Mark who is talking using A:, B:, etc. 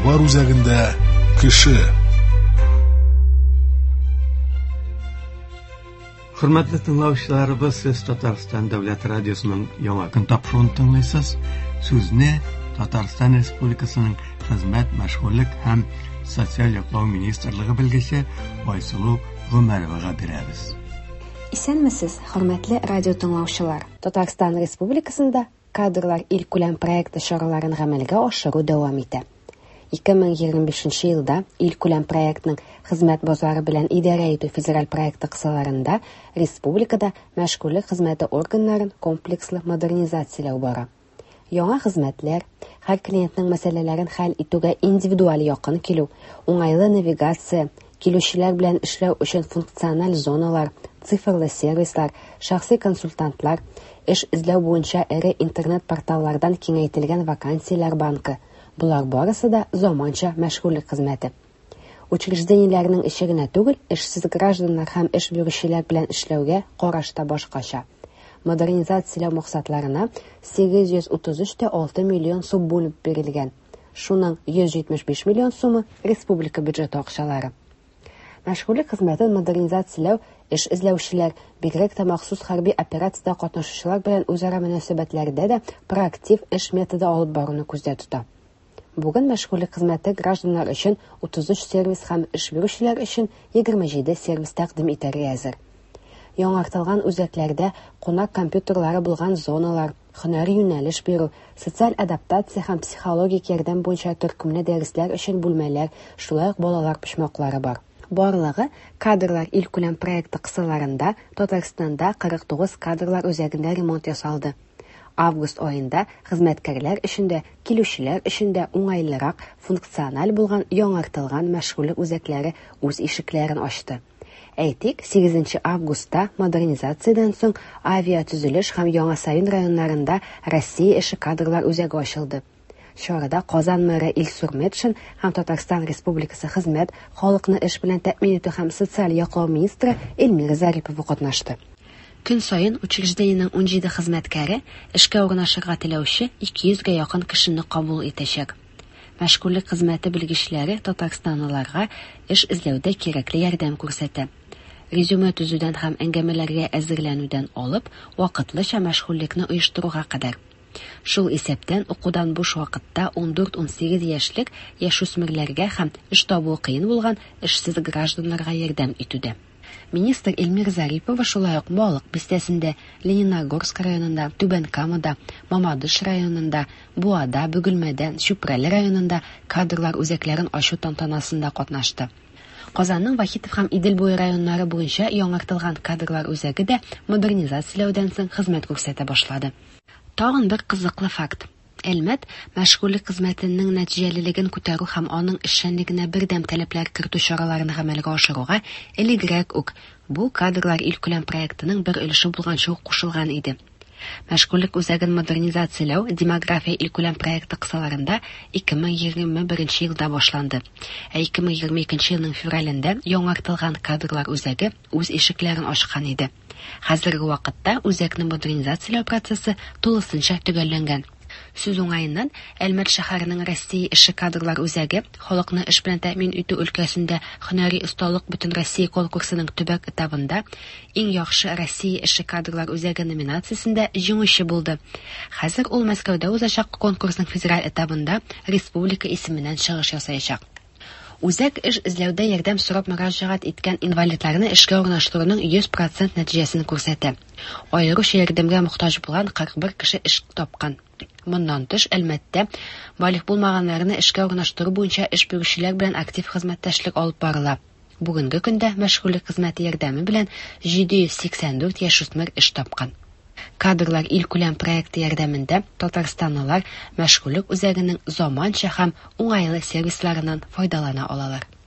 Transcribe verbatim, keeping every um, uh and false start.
A: игътибар үзәгендә кеше.
B: Hürmetli tınlavçılarımız, siz Tatarstan Devlet Radyosu'nun яңа көн тапшыруын тыңлайсыз. Сүзне Татарстан Республикасының Хезмәт, мәшгульлек һәм социаль яклау министрлыгы белгече Айсылу Гомәровага бирәбез.
C: Исәнмесез, хөрмәтле радио тыңлаучылар. Татарстан Республикасында кадрлар илкүләм проекты чараларын гамәлгә ашыру дәвам итә. ике мең егерме бишенче елда илкүләм проектның хезмәт базары белән идарә итү федераль проекты кысаларында республикада мәшгульлек хезмәте органнарын комплекслы модернизацияләү бара. Яңа хезмәтләр, һәр клиентның мәсьәләләрен хәл итүгә индивидуаль якын килү, уңайлы навигация, килүчеләр белән эшләү өчен функциональ зоналар, цифрлы сервислар, шәхси консультантлар, эш эзләү буенча эре интернет-порталлардан киңәйтелгән вакансияләр банкы. Булар барысы да заманча мәшгульлек хезмәте. Учреждениеләрнең эше генә түгел, эшсез гражданнар һәм эш бирүчеләр белән эшләүгә карашта башкача. Модернизацияләү максатларына сигез йөз утыз өч тә алты миллион сум бүлеп бирелгән. Шуның йөз җитмеш биш миллион сумы республика бюджеты акчалары. Мәшгульлек хезмәтен модернизацияләү эш эзләүчеләр, бигрәк тә махсус хәрби операциядә катнашучылар белән үзара мөнәсәбәтләрдә дә проактив эш методы алып баруны күздә тота. Бүген мәшгульлек хезмәте гражданнар өчен утыз өч сервис һәм эш бирүчеләр өчен егерме җиде сервис тәкъдим итәргә әзер. Яңартылган үзәкләрдә кунак компьютерлары булган зоналар, һөнәри юнәлеш бирү, социаль адаптация һәм психологик ярдәм буенча төркемле дәресләр өчен бүлмәләр, шулай ук балалар почмаклары бар. Барлыгы кадрлар илкүләм проекты кысаларында Татарстанда кырык тугыз кадрлар үзәгендә ремонт ясалды. Август айында хезмәткәрләр өчен дә, килүчеләр өчен дә уңайлырак, функциональ булган яңартылган мәшгульлек үзәкләре үз ишекләрен ачты. Әйтик, сигезенче августта модернизациядан соң авиатөзелеш һәм Яңа Савин районнарында Россия эше кадрлар үзәге ачылды. Чарада Казан мэры Илсур Метшин һәм Татарстан Республикасы хезмәт, халыкны эш белән тәэмин итү һәм социаль яклау министры Эльмира Зарипова катнашты. Көн саен учреждениенең ун җиде хезмәткәре эшкә урнашырга теләүче ике йөзгә якын кешене кабул итәчәк. Мәшгульлек хезмәте белгечләре Татарстанлыларга эш эзләүдә кирәкле ярдәм күрсәтә. Резюме төзүдән һәм әңгәмәләргә әзерләнүдән алып, вакытлыча мәшгульлекне оештыруга кадәр. Шул исәптән укудан буш вакытта ун дүрт-ун сигез яшьлек яшүсмерләргә һәм эш табуы кыен булган эшсез гражданнарга ярдәм итүдә. Министр Эльмира Зарипова шулай ук Балык бистәсендә, Лениногорск районында, Түбән Камада, Мамадыш районында, Буада, Бөгелмәдә, Чүпрәле районында кадрлар үзәкләрен ачу тантанасында катнашты. Казанның Вахитов һәм Идел буе районнары буенча яңартылган кадрлар үзәге дә модернизацияләүдән соң хезмәт күрсәтә башлады. Тагын бер кызыклы факт. Әлмәт мәшгульлек хезмәтенең нәтиҗәлелеген күтәрү һәм аның эшчәнлегенә бердәм таләпләр кертү чараларын гамәлгә ашыруга элегрәк үк бу кадрлар илкүләм проектының бер өлеше булганча ук кушылган иде. Мәшгульлек үзәген модернизацияләү демография илкүләм проекты кысаларында ике мең егерме беренче елда башланды. Ә ике мең егерме икенче елның февралендә яңартылган кадрлар үзәге үз ишекләрен ачкан иде. Хәзерге вакытта үзәкне модернизацияләү процессы тулысынча төгәлләнгән. Сүз уңаеннан Әлмәт шәһәренең Россия эше кадрлар үзәге халыкны эш белән тәэмин итү өлкәсендә һөнәри осталык бөтен Россия конкурсының төбәк этабында иң яхшы Россия эше кадрлар үзәге номинациясендә җиңүче булды. Хәзер ул Мәскәүдә узачак конкурсның федераль этабында республика исеменнән чыгыш ясаячак. Үзәк эш эзләүдә ярдәм сорап мөрәҗәгать иткән инвалидларны эшкә урнаштыруның йөз процент нәтиҗәсен күрсәтә. Аеруча ярдәмгә мохтаҗ булган кырык бер кеше эш тапкан. Моннан тыш, Әлмәттә балык булмаганнарны эшкә урнаштыру буенча эш бирүчеләр белән актив хезмәттәшлек алып барыла. Бүгенге көндә мәшгульлек хезмәте ярдәме белән җиде йөз сиксән дүрт яшүсмер эш тапкан. Кадрлар илкүләм проекты ярдәмендә Татарстанлылар мәшгульлек үзәгенең заманча һәм уңайлы сервисларыннан файдалана алалар.